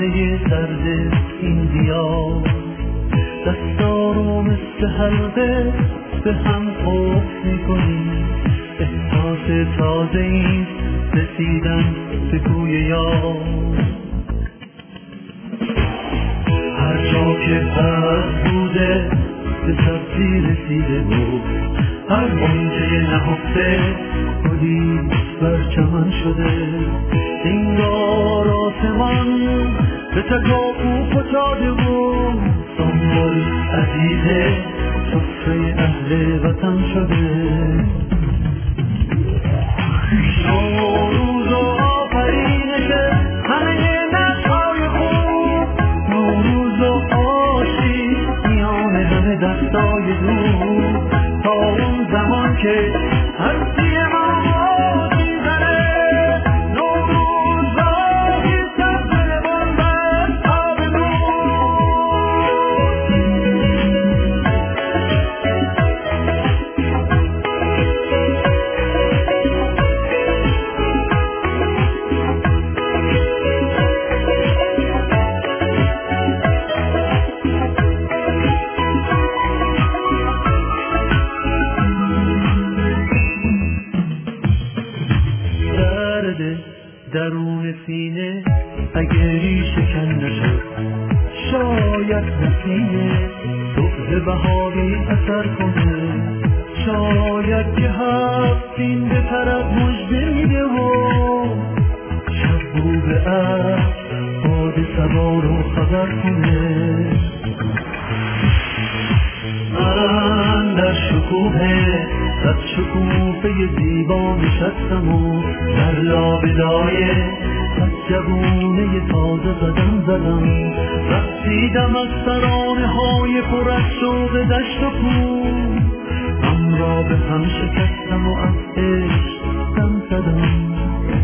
صحنه سرد این دیار، دستا رو مثل حلقه به هم خوف میکنیم. احساس تازه این رسیدن به کوی یار، هر جا که پس بوده به سبزی رسیده بود، هر بانجه نهفته گلی بر چمن شده. انگار آسمان به تکاپو فتاده بود، سنبول عزیزه سفره اهل وطن شده. نوروز و آفرینش همه نشهای خوب، نوروز و آشتی میان همه دستای دور، تا اون زمان که هستی ما بازی زنه. نوروز راهی سبزه بندن تا به درون سینه اگه ریشه کن نشد، شاید نسینه صبح بهاری اثر کنه. شاید که هفتین به طرف مژده میده و شب رو به عصر باد صبا رو خبر کنه. من در شکوه صد شکوفه زیبا نشستم و در لابلای صد جوونه تازه قدم زدم. رقصیدم از ترانه های پر از شوق دشت و کوه، هم را به هم شکستم و از عشق دم زدم.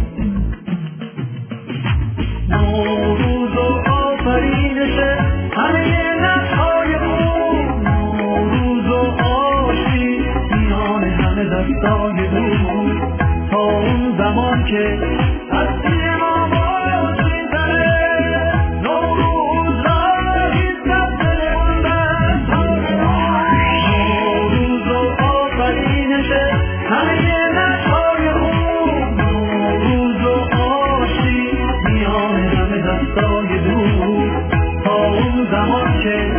نوروز و آفرینش همه نشهای خوب، نوروز و آشتی میان همه دستای دور، تا اون زمان که هستی ما بازی زنه. نوروز راهی سبزه بندن تا به نوروز و آفرینش همه نشهای خوب، نوروز و آشتی میان همه دستای دور، تا اون زمان که